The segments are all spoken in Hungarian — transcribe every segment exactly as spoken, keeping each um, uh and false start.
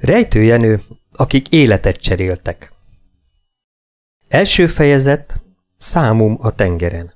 Rejtőjenő, akik életet cseréltek. Első fejezet, Számum a tengeren.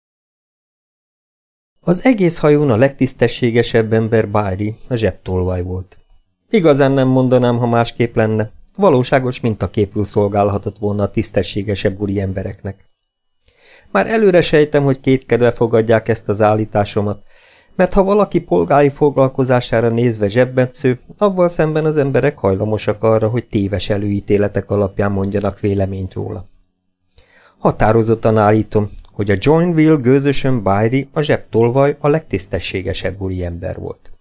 Az egész hajón a legtisztességesebb ember Bájri, a zsebtolvaj volt. Igazán nem mondanám, ha másképp lenne, valóságos mintaképül szolgálhatott volna a tisztességesebb úri embereknek. Már előre sejtem, hogy kétkedve fogadják ezt az állításomat, mert ha valaki polgári foglalkozására nézve zsebmetsző, avval szemben az emberek hajlamosak arra, hogy téves előítéletek alapján mondjanak véleményt róla. Határozottan állítom, hogy a Joinville gőzösön Bájri, a zsebtolvaj a legtisztességesebb úriember volt.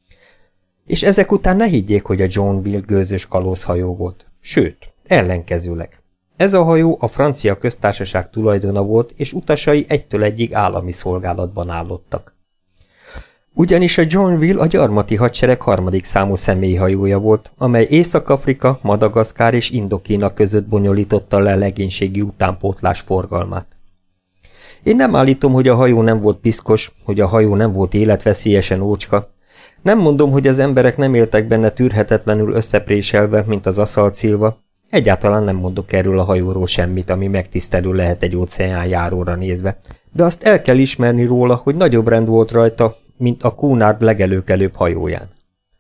És ezek után ne higgyék, hogy a Joinville gőzös kalózhajó volt. Sőt, ellenkezőleg. Ez a hajó a francia köztársaság tulajdona volt, és utasai egytől egyig állami szolgálatban állottak. Ugyanis a Joinville a gyarmati hadsereg harmadik számú személyhajója volt, amely Észak-Afrika, Madagaszkár és Indokína között bonyolította le legénységi utánpótlás forgalmát. Én nem állítom, hogy a hajó nem volt piszkos, hogy a hajó nem volt életveszélyesen ócska. Nem mondom, hogy az emberek nem éltek benne tűrhetetlenül összepréselve, mint az aszaltszilva. Egyáltalán nem mondok erről a hajóról semmit, ami megtisztelő lehet egy óceánjáróra nézve, de azt el kell ismerni róla, hogy nagyobb rend volt rajta, mint a Cunard legelőkelőbb hajóján.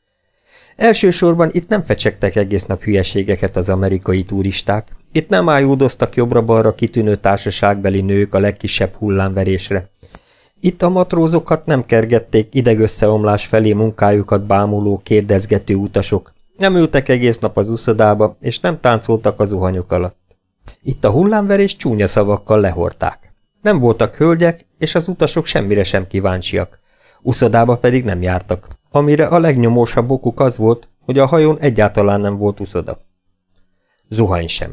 Elsősorban itt nem fecsegtek egész nap hülyeségeket az amerikai turisták, itt nem ájúdoztak jobbra-balra kitűnő társaságbeli nők a legkisebb hullámverésre. Itt a matrózokat nem kergették idegösszeomlás felé munkájukat bámuló, kérdezgető utasok, nem ültek egész nap az uszodába, és nem táncoltak a zuhanyok alatt. Itt a hullámverés csúnya szavakkal lehorták. Nem voltak hölgyek, és az utasok semmire sem kíváncsiak. Uszodába pedig nem jártak, amire a legnyomósabb okuk az volt, hogy a hajón egyáltalán nem volt uszoda. Zuhany sem.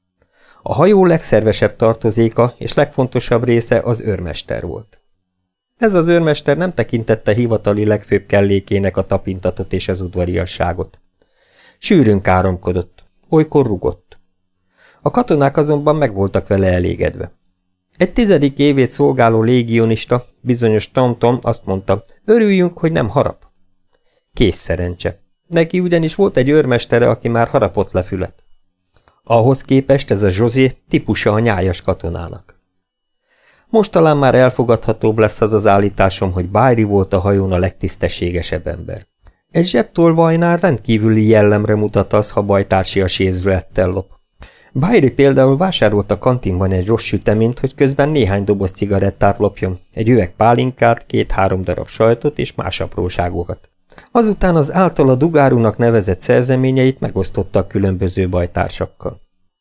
A hajó legszervesebb tartozéka és legfontosabb része az őrmester volt. Ez az őrmester nem tekintette hivatali legfőbb kellékének a tapintatot és az udvariasságot. Sűrűn káromkodott, olykor rugott. A katonák azonban meg voltak vele elégedve. Egy tizedik évét szolgáló légionista, bizonyos Tom-Tom azt mondta, örüljünk, hogy nem harap. Kész szerencse. Neki ugyanis volt egy őrmestere, aki már harapott le fület. Ahhoz képest ez a José típusa a nyájas katonának. Most talán már elfogadhatóbb lesz az az állításom, hogy Bájri volt a hajón a legtisztességesebb ember. Egy zsebtolvajnál rendkívüli jellemre mutat az, ha bajtársi a sézülettel lop. Bájri például vásárolt a kantinban egy rossz süteményt, hogy közben néhány doboz cigarettát lopjon, egy üveg pálinkát, két-három darab sajtot és más apróságokat. Azután az általa dugárúnak nevezett szerzeményeit megosztotta a különböző bajtársakkal.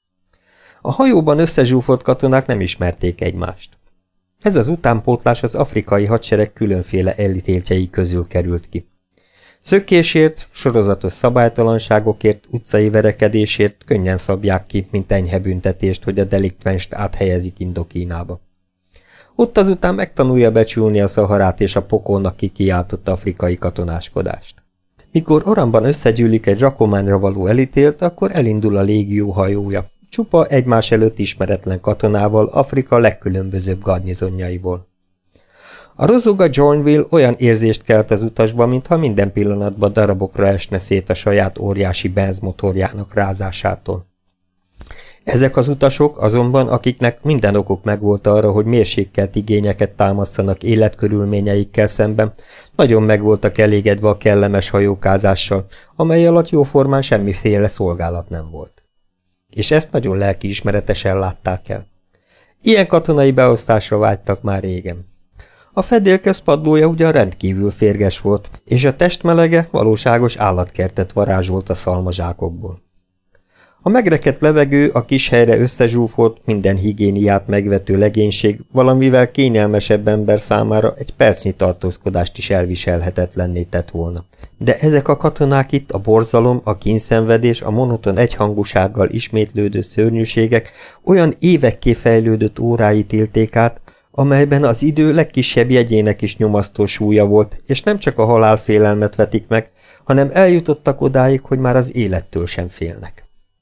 A hajóban összezsúfolt katonák nem ismerték egymást. Ez az utánpótlás az afrikai hadsereg különféle elítéltjei közül került ki. Szökésért, sorozatos szabálytalanságokért, utcai verekedésért könnyen szabják ki, mint enyhe büntetést, hogy a delikvenst áthelyezik Indokínába. Ott azután megtanulja becsülni a Szaharát és a pokolnak kikiáltott afrikai katonáskodást. Mikor Oranban összegyűlik egy rakományra való elítélt, akkor elindul a légió hajója, csupa egymás előtt ismeretlen katonával Afrika legkülönbözőbb garnizonjaiból. A rozoga Joinville olyan érzést kelt az utasba, mintha minden pillanatban darabokra esne szét a saját óriási benzmotorjának rázásától. Ezek az utasok azonban, akiknek minden okuk megvolt arra, hogy mérsékelt igényeket támasztanak életkörülményeikkel szemben, nagyon meg voltak elégedve a kellemes hajókázással, amely alatt jóformán semmiféle szolgálat nem volt. És ezt nagyon lelkiismeretesen látták el. Ilyen katonai beosztásra vágytak már régen. A fedélkez padlója ugyan rendkívül férges volt, és a testmelege valóságos állatkertet varázsolt a szalmazsákokból. A megrekedt levegő, a kis helyre összezsúfolt, minden higiéniát megvető legénység valamivel kényelmesebb ember számára egy percnyi tartózkodást is elviselhetetlenné tett volna. De ezek a katonák itt a borzalom, a kínszenvedés, a monoton egyhangúsággal ismétlődő szörnyűségek olyan évekké fejlődött óráit élték át, amelyben az idő legkisebb jegyének is nyomasztó súlya volt, és nem csak a halálfélelmet vetik meg, hanem eljutottak odáig, hogy már az élettől sem félnek.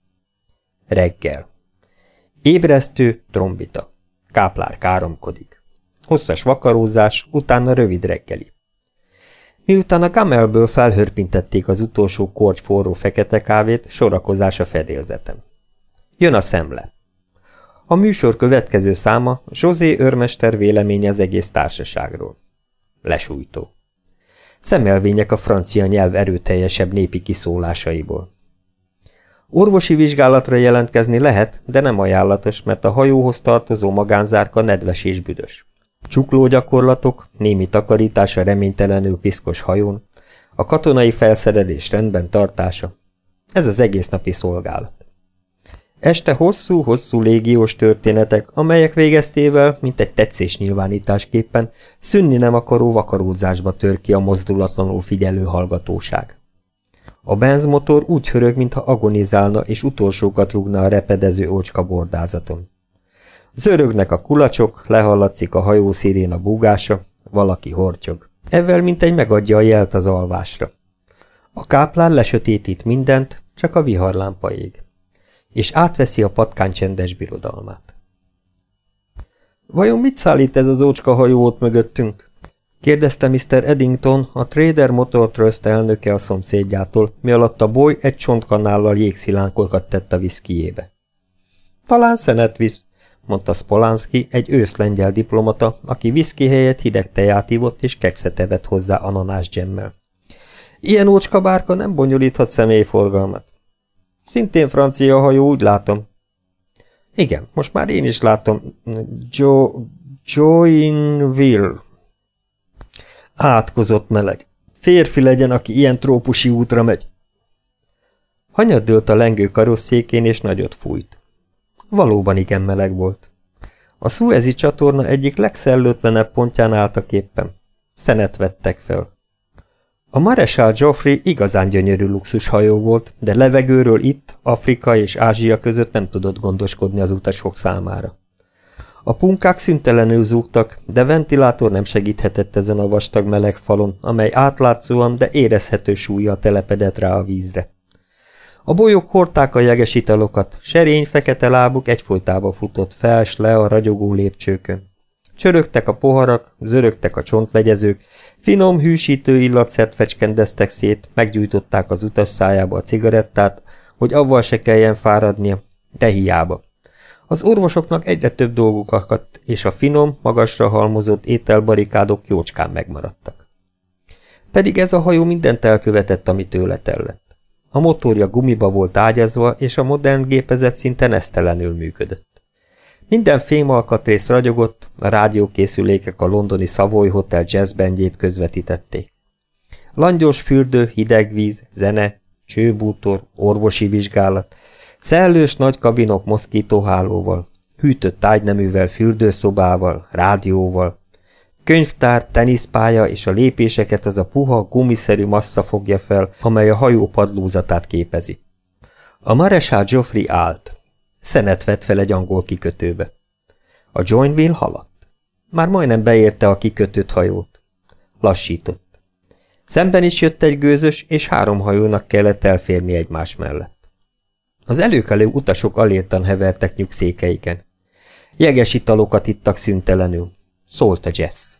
Reggel. Ébresztő, trombita. Káplár káromkodik. Hosszas vakarózás, utána rövid reggeli. Miután a Gamelből felhörpintették az utolsó korty forró fekete kávét, sorakozás a fedélzeten. Jön a szemle. A műsor következő száma José őrmester véleménye az egész társaságról. Lesújtó. Szemelvények a francia nyelv erőteljesebb népi kiszólásaiból. Orvosi vizsgálatra jelentkezni lehet, de nem ajánlatos, mert a hajóhoz tartozó magánzárka nedves és büdös. Csuklógyakorlatok, némi takarítás a reménytelenül piszkos hajón, a katonai felszerelés rendben tartása. Ez az egész napi szolgálat. Este hosszú-hosszú légiós történetek, amelyek végeztével, mint egy tetszés nyilvánításképpen, szűnni nem akaró vakarózásba tör ki a mozdulatlanul figyelő hallgatóság. A benzmotor úgy hörög, mintha agonizálna és utolsókat rúgna a repedező ócska bordázaton. Zörögnek a kulacsok, lehallatszik a hajó sziréna búgása, valaki hortyog. Ezzel mintegy megadja a jelt az alvásra. A káplán lesötétít mindent, csak a viharlámpa ég, és átveszi a patkány csendes birodalmát. Vajon mit szállít ez az ócska hajó ott mögöttünk? Kérdezte miszter Eddington, a Trader Motor Trust elnöke a szomszédjától, mi alatt a boly egy csontkanállal jégszilánkokat tett a viszkijébe. Talán szenet visz, mondta Spolanski, egy őszlengyel diplomata, aki viszki helyett hideg teját ivott és kekszet evett hozzá ananás dzsemmel. Ilyen ócska bárka nem bonyolíthat személyforgalmat. Szintén francia hajó, úgy látom. Igen, most már én is látom. Jo... Joinville. Átkozott meleg. Férfi legyen, aki ilyen trópusi útra megy. Hanyat dőlt a lengő karosszékén, és nagyot fújt. Valóban igen meleg volt. A Suezi csatorna egyik legszellőtlenebb pontján álltak éppen. Szenet vettek fel. A Marechal Joffrey igazán gyönyörű luxushajó volt, de levegőről itt, Afrika és Ázsia között nem tudott gondoskodni az utasok számára. A punkák szüntelenül zúgtak, de ventilátor nem segíthetett ezen a vastag meleg falon, amely átlátszóan, de érezhető súllyal telepedett rá a vízre. A bolyok hordták a jeges italokat, serény fekete lábuk egyfolytába futott fel s le a ragyogó lépcsőkön. Csörögtek a poharak, zörögtek a csontvegyezők, finom, hűsítő illatszert fecskendeztek szét, meggyújtották az utas szájába a cigarettát, hogy avval se kelljen fáradnia, de hiába. Az orvosoknak egyre több dolguk akadt, és a finom, magasra halmozott ételbarikádok jócskán megmaradtak. Pedig ez a hajó mindent elkövetett, ami tőle tellett. A motorja gumiba volt ágyazva, és a modern gépezet szinte nesztelenül működött. Minden fémalkatrész ragyogott, a rádiókészülékek a londoni Savoy Hotel jazzbandjét közvetítették. Langyos fürdő, hideg víz, zene, csőbútor, orvosi vizsgálat, szellős nagy kabinok moszkítóhálóval, hűtött ágyneművel, fürdőszobával, rádióval, könyvtár, teniszpálya és a lépéseket az a puha, gumiszerű massza fogja fel, amely a hajó padlózatát képezi. A Marechal Joffrey állt. Szenet vett fel egy angol kikötőbe. A Joinville haladt. Már majdnem beérte a kikötött hajót. Lassított. Szemben is jött egy gőzös, és három hajónak kellett elférni egymás mellett. Az előkelő utasok aléltan hevertek nyugszékeiken. Jeges italokat ittak szüntelenül. Szólt a jazz.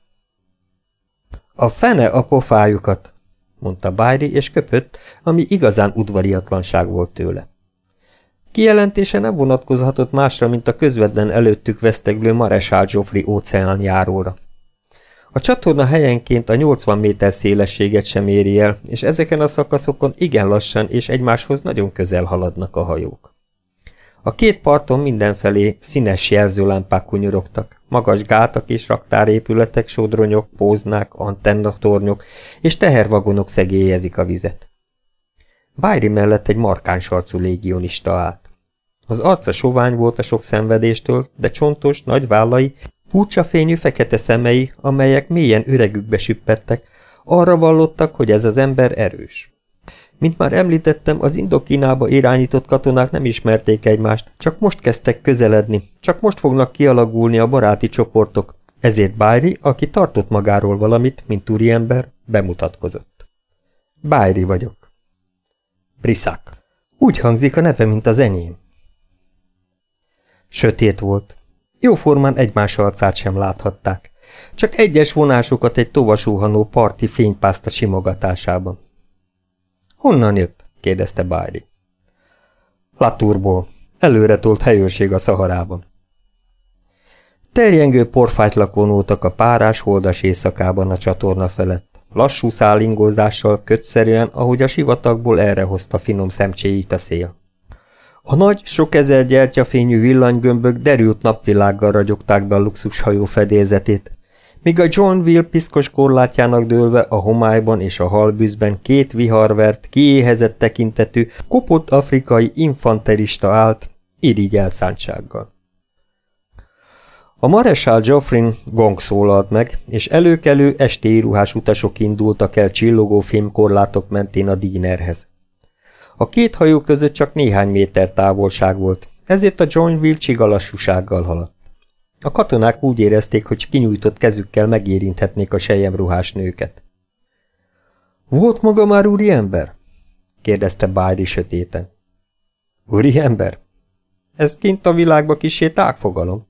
A fene a pofájukat, mondta Byrie, és köpött, ami igazán udvariatlanság volt tőle. Kijelentése nem vonatkozhatott másra, mint a közvetlen előttük veszteglő Marechal Joffrey óceánjáróra. A csatorna helyenként a nyolcvan méter szélességet sem éri el, és ezeken a szakaszokon igen lassan és egymáshoz nagyon közel haladnak a hajók. A két parton mindenfelé színes jelzőlámpák hunyorogtak, magas gátak és raktárépületek, sodronyok, póznák, antennatornyok és tehervagonok szegélyezik a vizet. Byrie mellett egy markáns arcú légionista állt. Az arca sovány volt a sok szenvedéstől, de csontos, nagy vállai, furcsafényű fekete szemei, amelyek mélyen üregükbe süppettek, arra vallottak, hogy ez az ember erős. Mint már említettem, az Indokinába irányított katonák nem ismerték egymást, csak most kezdtek közeledni, csak most fognak kialakulni a baráti csoportok, ezért Byrie, aki tartott magáról valamit, mint úriember, bemutatkozott. Byrie vagyok. Brissac. Úgy hangzik a neve, mint az enyém. Sötét volt. Jóformán egymás arcát sem láthatták. Csak egyes vonásokat egy tovasúhanó parti fénypászta simogatásában. Honnan jött? kérdezte Bailey. Latourból. Előre tolt helyőrség a Szaharában. Terjengő porfájtlak vonultak a párás holdas éjszakában a csatorna felett, lassú szálingózással, kötszerűen, ahogy a sivatagból errehozta finom szemcséit a szél. A nagy, sok ezer gyertyafényű villanygömbök derült napvilággal ragyogták be a luxushajó fedélzetét, míg a Joinville piszkos korlátjának dőlve a homályban és a halbűzben két viharvert, kiéhezett tekintetű, kopott afrikai infanterista állt, irigy elszántsággal. A Marechal Joffrin gong szólalt meg, és előkelő estéi ruhás utasok indultak el csillogó fémkorlátok mentén a dínerhez. A két hajó között csak néhány méter távolság volt, ezért a Joinville csiga lassúsággal haladt. A katonák úgy érezték, hogy kinyújtott kezükkel megérinthetnék a selyemruhás nőket. – Volt maga már úriember? – kérdezte Bailey sötéten. – Úriember? Ez kint a világba kissé tágfogalom.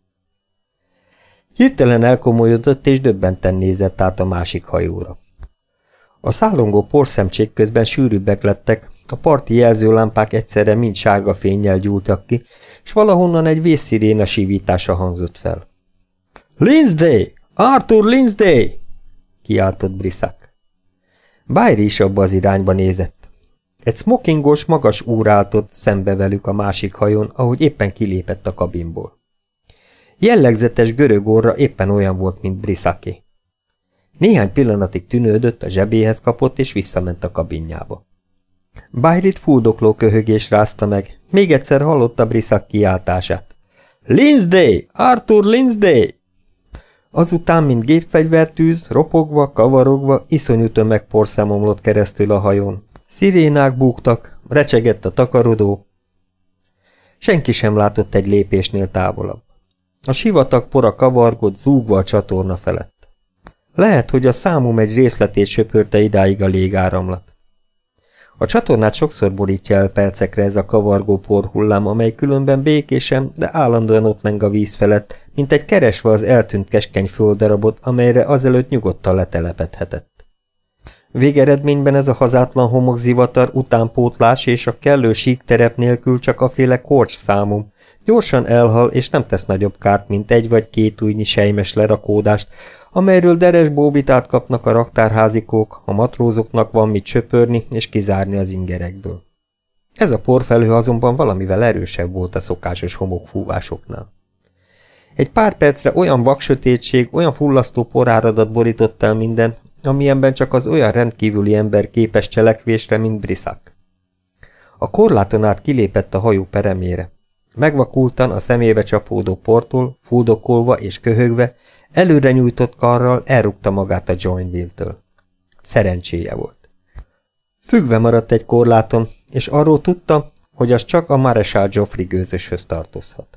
Hirtelen elkomolyodott és döbbenten nézett át a másik hajóra. A szállongó porszemcsék közben sűrűbbek lettek, a parti jelzőlámpák egyszerre mind sárga fénnyel gyúltak ki, és valahonnan egy vészsziréna sívítása hangzott fel. – Lindsay! Arthur Lindsay! – kiáltott Brissac. Bailey is abba az irányba nézett. Egy smokingos, magas úr állt ott szembe velük a másik hajón, ahogy éppen kilépett a kabinból. Jellegzetes görög orra éppen olyan volt, mint Brissac-é. Néhány pillanatig tűnődött, a zsebéhez kapott, és visszament a kabinjába. Bailey-t fuldokló köhögés rázta meg, még egyszer hallotta Brissac kiáltását. – Lindsay! Arthur Lindsay! Azután, mint gépfegyvertűz, ropogva, kavarogva, iszonyú tömegporszem omlott keresztül a hajón. Szirénák búgtak, recsegett a takarodó. Senki sem látott egy lépésnél távolabb. A sivatag pora kavargott, zúgva a csatorna felett. Lehet, hogy a számom egy részletét söpörte idáig a légáramlat. A csatornát sokszor borítja el percekre ez a kavargó porhullám, amely különben békésen, de állandóan ott leng a víz felett, mint egy keresve az eltűnt keskeny földdarabot, amelyre azelőtt nyugodtan letelepedhetett. Végeredményben ez a hazátlan homokzivatar utánpótlás és a kellő síkterep nélkül csak a féle korcs számom, gyorsan elhal és nem tesz nagyobb kárt, mint egy vagy két újnyi sejmes lerakódást, amelyről deres bóbitát kapnak a raktárházikók, a matrózoknak van mit söpörni és kizárni az ingerekből. Ez a porfelhő azonban valamivel erősebb volt a szokásos homokfúvásoknál. Egy pár percre olyan vaksötétség, olyan fullasztó poráradat borított el minden, amilyenben csak az olyan rendkívüli ember képes cselekvésre, mint Brissac. A korláton át kilépett a hajó peremére. Megvakultan a szemébe csapódó portól, fuldokolva és köhögve, előre nyújtott karral elrúgta magát a Joinville-től. Szerencséje volt. Függve maradt egy korláton, és arról tudta, hogy az csak a Marechal Joffrey gőzöshöz tartozhat.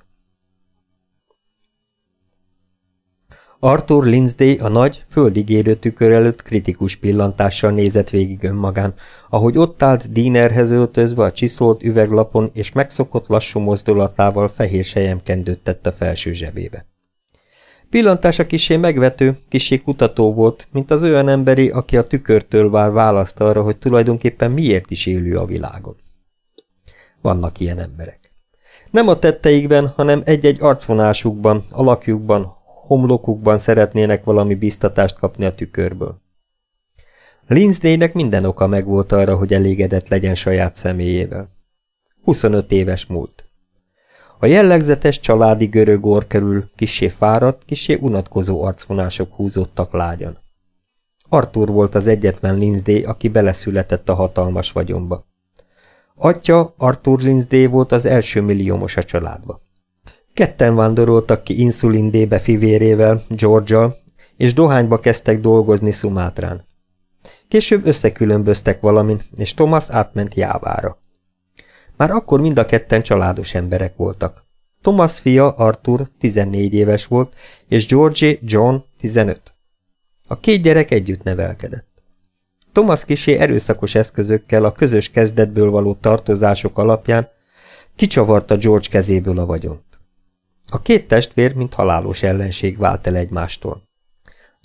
Arthur Lindsay a nagy, földig érő tükör előtt kritikus pillantással nézett végig önmagán, ahogy ott állt dínerhez öltözve a csiszolt üveglapon, és megszokott lassú mozdulatával fehér selyemkendőt tett a felső zsebébe. Pillantása kissé megvető, kissé kutató volt, mint az olyan emberi, aki a tükörtől vár választ arra, hogy tulajdonképpen miért is élő a világon. Vannak ilyen emberek. Nem a tetteikben, hanem egy-egy arcvonásukban, alakjukban, homlokukban szeretnének valami biztatást kapni a tükörből. Lindsaynek minden oka megvolt arra, hogy elégedett legyen saját személyével. huszonöt éves múlt. A jellegzetes családi görög orr körül kissé fáradt, kissé unatkozó arcvonások húzódtak lágyan. Arthur volt az egyetlen Lindsay, aki beleszületett a hatalmas vagyonba. Atya, Arthur Lindsay volt az első milliómos a családba. Ketten vándoroltak ki Insulindébe fivérével, George-al, és dohányba kezdtek dolgozni Szumátrán. Később összekülönböztek valamin, és Thomas átment Jávára. Már akkor mind a ketten családos emberek voltak. Thomas fia, Arthur, tizennégy éves volt, és George, John, tizenöt. A két gyerek együtt nevelkedett. Thomas kisé erőszakos eszközökkel a közös kezdetből való tartozások alapján kicsavarta George kezéből a vagyont. A két testvér, mint halálos ellenség vált el egymástól.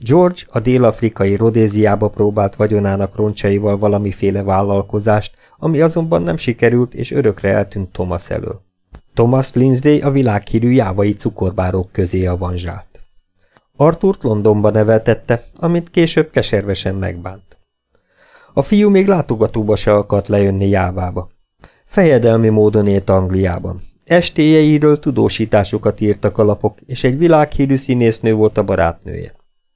George a dél-afrikai Rodéziába próbált vagyonának roncsaival valamiféle vállalkozást, ami azonban nem sikerült, és örökre eltűnt Thomas elől. Thomas Lindsay a világhírű jávai cukorbárok közé avanzsált. Arthurt Londonba neveltette, amit később keservesen megbánt. A fiú még látogatóba se akart lejönni Jávába. Fejedelmi módon élt Angliában. Estéjeiről tudósításokat írtak a lapok, és egy világhírű színésznő volt a barátnője.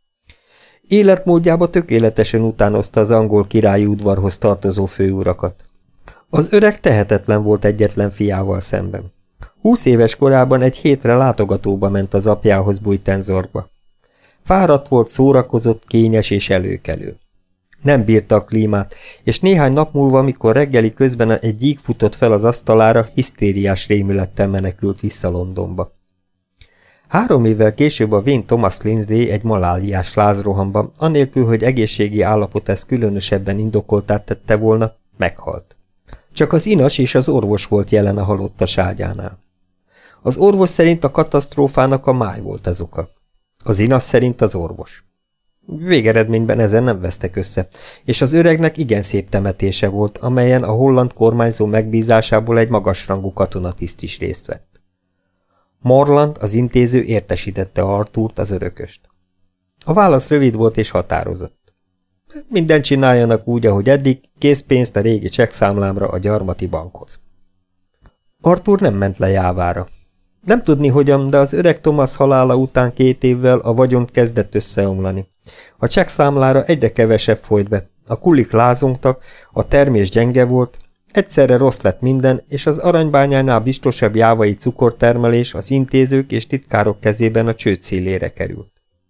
Életmódjába tökéletesen utánozta az angol királyi udvarhoz tartozó főurakat. Az öreg tehetetlen volt egyetlen fiával szemben. Húsz éves korában egy hétre látogatóba ment az apjához Buitenzorgba. Fáradt volt, szórakozott, kényes és előkelő. Nem bírta a klímát, és néhány nap múlva, amikor reggeli közben egy gyík futott fel az asztalára, hisztériás rémülettel menekült vissza Londonba. Három évvel később a vén Thomas Lindsay egy maláliás lázrohamban, anélkül, hogy egészségi állapot ezt különösebben indokoltát tette volna, meghalt. Csak az inas és az orvos volt jelen a halottas ágyánál. Az orvos szerint a katasztrófának a máj volt az oka. Az inas szerint az orvos. Végeredményben ezen nem vesztek össze, és az öregnek igen szép temetése volt, amelyen a holland kormányzó megbízásából egy magasrangú katonatiszt is részt vett. Morland, az intéző értesítette Arthurt, az örököst. A válasz rövid volt és határozott. Mindent csináljanak úgy, ahogy eddig, készpénzt a régi csekkszámlámra a gyarmati bankhoz. Arthur nem ment le Jávára. Nem tudni hogyan, de az öreg Thomas halála után két évvel a vagyont kezdett összeomlani. A csekkszámlára egyre kevesebb folyt be, a kulik lázongtak, a termés gyenge volt, egyszerre rossz lett minden, és az aranybányánál biztosabb jávai cukortermelés az intézők és titkárok kezében a csőd szélére került.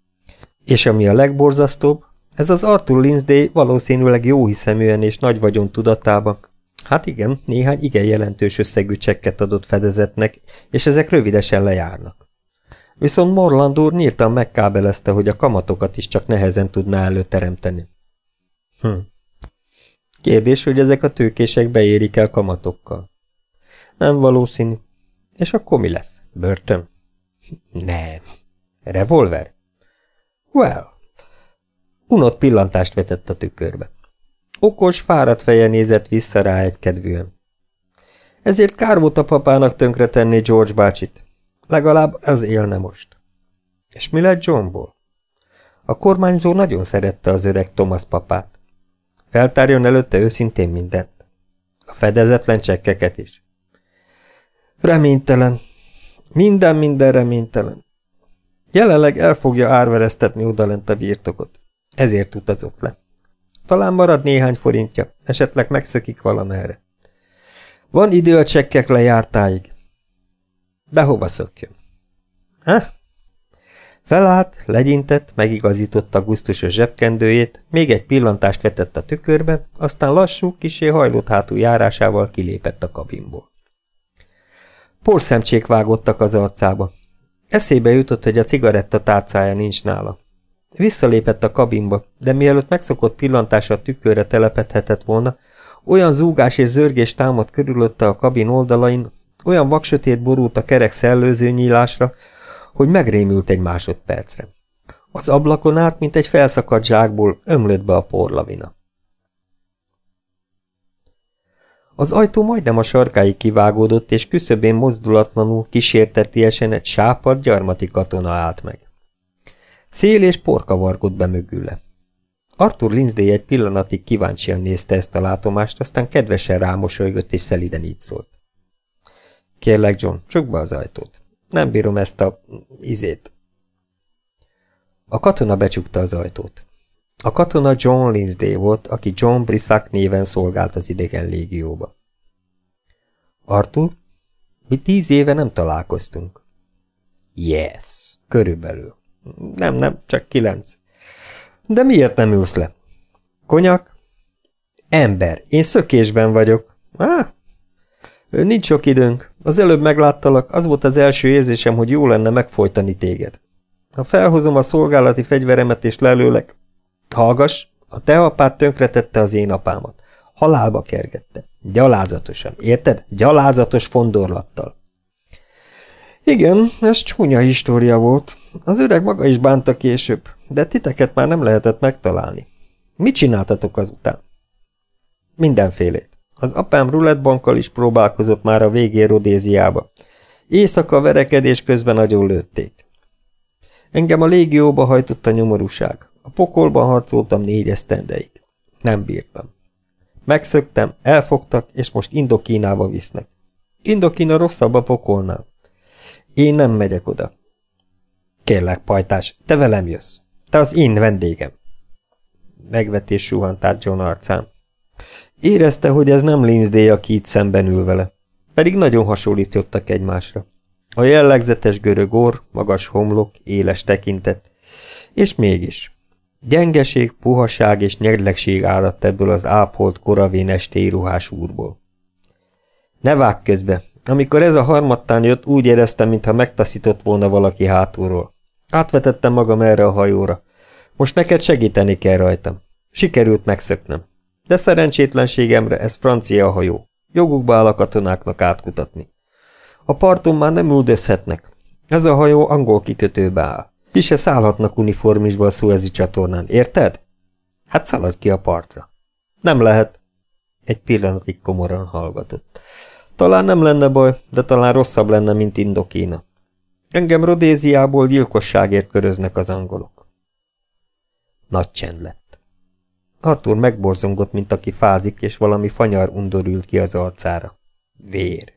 És ami a legborzasztóbb, ez az Arthur Lindsay valószínűleg jóhiszeműen és nagy vagyon tudatában, hát igen, néhány igen jelentős összegű csekket adott fedezetnek, és ezek rövidesen lejárnak. Viszont Morland úr nyíltan megkábelezte, hogy a kamatokat is csak nehezen tudná előteremteni. Hm. Kérdés, hogy ezek a tőkések beérik el kamatokkal. Nem valószínű. És akkor mi lesz? Börtön? Nem. Revolver? Well. Unott pillantást vetett a tükörbe. Okos, fáradt feje nézett vissza rá egykedvűen. Ezért kár volt a papának tönkretenni George bácsit. Legalább az élne most. És mi lett Johnból? A kormányzó nagyon szerette az öreg Thomas papát. Feltárjon előtte őszintén mindent. A fedezetlen csekkeket is. Reménytelen. Minden, minden reménytelen. Jelenleg el fogja árveresztetni odalent a birtokot. Ezért utazok le. Talán marad néhány forintja, esetleg megszökik valamerre. Van idő a csekkek lejártáig. De hova szökjön? Ha? Felállt, legyintett, megigazította gusztusos zsebkendőjét, még egy pillantást vetett a tükörbe, aztán lassú, kissé hajlott hátú járásával kilépett a kabinból. Porszemcsék vágottak az arcába. Eszébe jutott, hogy a cigaretta tárcája nincs nála. Visszalépett a kabinba, de mielőtt megszokott pillantása a tükörre telepedhetett volna, olyan zúgás és zörgés támadt körülötte a kabin oldalain, olyan vaksötét borult a kerek szellőző nyílásra, hogy megrémült egy másodpercre. Az ablakon át, mint egy felszakadt zsákból, ömlött be a porlavina. Az ajtó majdnem a sarkáig kivágódott, és küszöbén mozdulatlanul, kísértetiesen egy sápadt gyarmati katona állt meg. Szél és porka vargott be mögüle. Arthur Lindsay egy pillanatig kíváncsian nézte ezt a látomást, aztán kedvesen rámosolygott és szeliden így szólt. Kérlek, John, csukd be az ajtót. Nem bírom ezt a... izét. A katona becsukta az ajtót. A katona John Lindsay volt, aki John Brissac néven szolgált az idegen légióba. Arthur, mi tíz éve nem találkoztunk. Yes, körülbelül. Nem, nem, csak kilenc. De miért nem ülsz le? Konyak? Ember, én szökésben vagyok. Á, nincs sok időnk. Az előbb megláttalak, az volt az első érzésem, hogy jó lenne megfojtani téged. Ha felhozom a szolgálati fegyveremet és lelőlek, hallgass, a te apád tönkretette az én apámat. Halálba kergette. Gyalázatosan, érted? Gyalázatos fondorlattal. Igen, ez csúnya história volt. Az öreg maga is bánta később. de titeket már nem lehetett megtalálni. Mit csináltatok azután? Mindenfélét. Az apám rulettbankkal is próbálkozott már a végén Rodéziába. Éjszaka verekedés közben nagyon lőtték. Engem a légióba hajtott a nyomorúság. A pokolban harcoltam négy esztendeig. Nem bírtam. Megszöktem, elfogtak, és most Indokínába visznek. Indokína rosszabb a pokolnál. Én nem megyek oda. Kérlek, pajtás, te velem jössz. Te az én vendégem. Megvetés suhant át John arcán. Érezte, hogy ez nem Lindsay, aki itt szemben ül vele. Pedig nagyon hasonlítottak egymásra. A jellegzetes görög orr, magas homlok, éles tekintet. És mégis. Gyengeség, puhaság és nyerlegség áradt ebből az ápolt, koravén estély ruhás úrból. Ne vágj közbe! Amikor ez a harmattán jött, úgy éreztem, mintha megtaszított volna valaki hátulról. Átvetettem magam erre a hajóra. Most neked segíteni kell rajtam. Sikerült megszöknem. De szerencsétlenségemre ez francia hajó. Jogukba áll a katonáknak átkutatni. A parton már nem üldözhetnek. Ez a hajó angol kikötőbe áll. Ki se szállhatnak uniformisba a Suezi csatornán, érted? Hát szaladj ki a partra. Nem lehet. Egy pillanatig komoran hallgatott. Talán nem lenne baj, de talán rosszabb lenne, mint Indokína. Engem Rodéziából gyilkosságért köröznek az angolok. Nagy csend lett. Arthur megborzongott, mint aki fázik, és valami fanyar undor ült ki az arcára. Vér.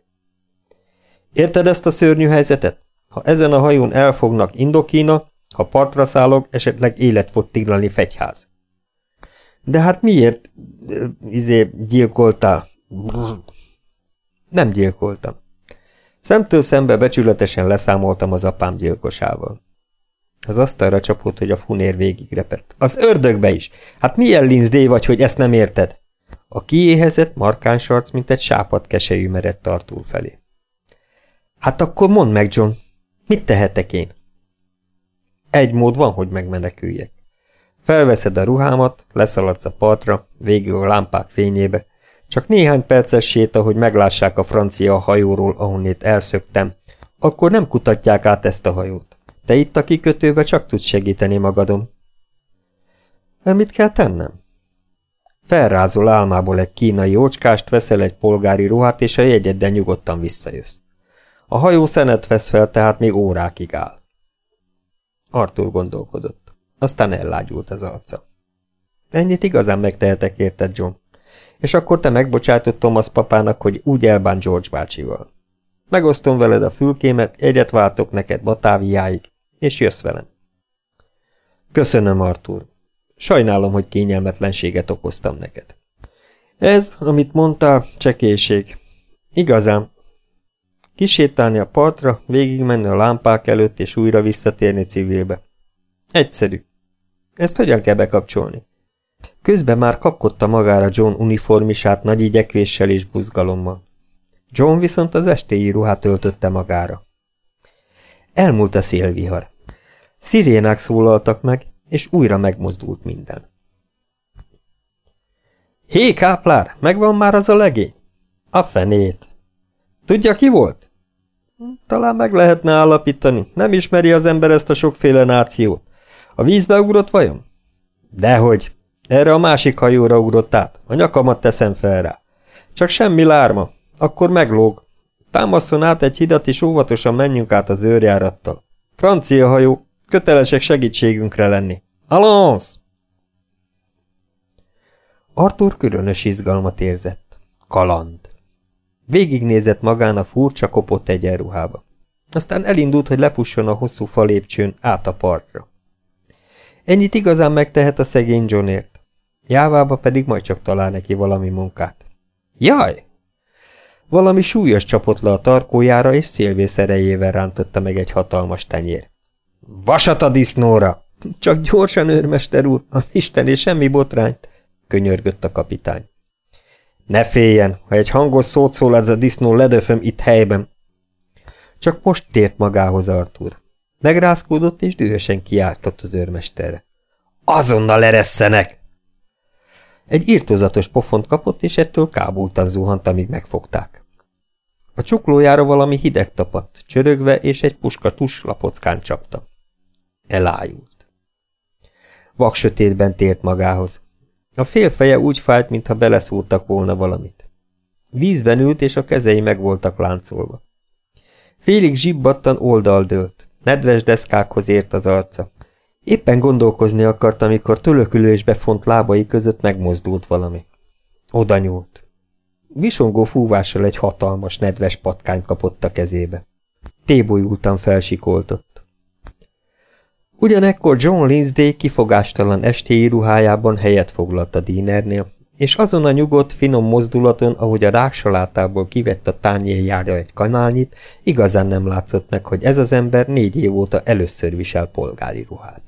Érted ezt a szörnyű helyzetet? Ha ezen a hajón elfognak Indokína, ha partra szállok, esetleg élet fog tiglani fegyház. De hát miért, izé, gyilkoltál? Brr. Nem gyilkoltam. Szemtől szembe becsületesen leszámoltam az apám gyilkosával. Az asztalra csapott, hogy a funér végigrepett. Az ördögbe is! Hát milyen Lindsay vagy, hogy ezt nem érted? A kiéhezett, markáns arc, mint egy sápadt keselyű merett Arthur felé. Hát akkor mondd meg, John, mit tehetek én? Egy mód van, hogy megmeneküljek. Felveszed a ruhámat, leszaladsz a partra, végig a lámpák fényébe, csak néhány perces séta, hogy meglássák a francia hajóról, ahonnét elszöktem, akkor nem kutatják át ezt a hajót. Te itt a kikötőbe csak tudsz segíteni magadon. Mit kell tennem? Felrázol álmából egy kínai ócskást, veszel egy polgári ruhát, és a jegyeddel nyugodtan visszajössz. A hajó szenet vesz fel, tehát még órákig áll. Arthur gondolkodott. Aztán ellágyult az arca. Ennyit igazán megtehetek, érted, John? És akkor te megbocsátott Thomas papának, hogy úgy elbán George bácsival. Megosztom veled a fülkémet, egyet váltok neked Batáviáig, és jössz velem. Köszönöm, Arthur. Sajnálom, hogy kényelmetlenséget okoztam neked. Ez, amit mondtál, csekélység. Igazán. Kisétálni a partra, végigmenni a lámpák előtt, és újra visszatérni civilbe. Egyszerű. Ezt hogyan kell bekapcsolni? Közben már kapkodta magára John uniformisát nagy igyekvéssel és buzgalommal. John viszont az estéi ruhát öltötte magára. Elmúlt a szélvihar. Szirénák szólaltak meg, és újra megmozdult minden. Hé, káplár, megvan már az a legény? A fenét. Tudja, ki volt? Talán meg lehetne állapítani. Nem ismeri az ember ezt a sokféle nációt. A vízbe ugrott vajon? Dehogy. Erre a másik hajóra ugrott át. A nyakamat teszem fel rá. Csak semmi lárma. Akkor meglóg. Támasszon át egy hidat, és óvatosan menjünk át az őrjárattal. Francia hajó. Kötelesek segítségünkre lenni. Allons! Arthur különös izgalmat érzett. Kaland. Végignézett magán a furcsa kopott egyenruhába. Aztán elindult, hogy lefusson a hosszú falépcsőn át a partra. Ennyit igazán megtehet a szegény Johnért. Jávába pedig majd csak talál neki valami munkát. Jaj! Valami súlyos csapott le a tarkójára, és szélvész erejével rántotta meg egy hatalmas tenyér. Vasat a disznóra! Csak gyorsan, őrmester úr, az Isten és semmi botrányt, könyörgött a kapitány. Ne féljen, ha egy hangos szót szól ez a disznó, ledöföm itt helyben. Csak most tért magához Arthur. Megrázkódott, és dühösen kiáltott az őrmesterre. Azonnal eresszenek! Egy irtózatos pofont kapott, és ettől kábultan zuhant, amíg megfogták. A csuklójára valami hideg tapadt, csörögve, és egy puska tus lapockán csapta. Elájult. Vaksötétben tért magához. A félfeje úgy fájt, mintha beleszúrtak volna valamit. Vízben ült, és a kezei meg voltak láncolva. Félig zsibbadtan oldaldőlt. Nedves deszkákhoz ért az arca. Éppen gondolkozni akart, amikor tölökülésbe font lábai között megmozdult valami. Oda nyúlt. Visongó fúvással egy hatalmas, nedves patkány kapott a kezébe. Tébolyultan felsikoltott. Ugyanekkor John Lindsay kifogástalan estéi ruhájában helyet foglalt a dínernél, és azon a nyugodt, finom mozdulaton, ahogy a ráksalátából kivett a tányérjára egy kanálnyit, igazán nem látszott meg, hogy ez az ember négy év óta először visel polgári ruhát.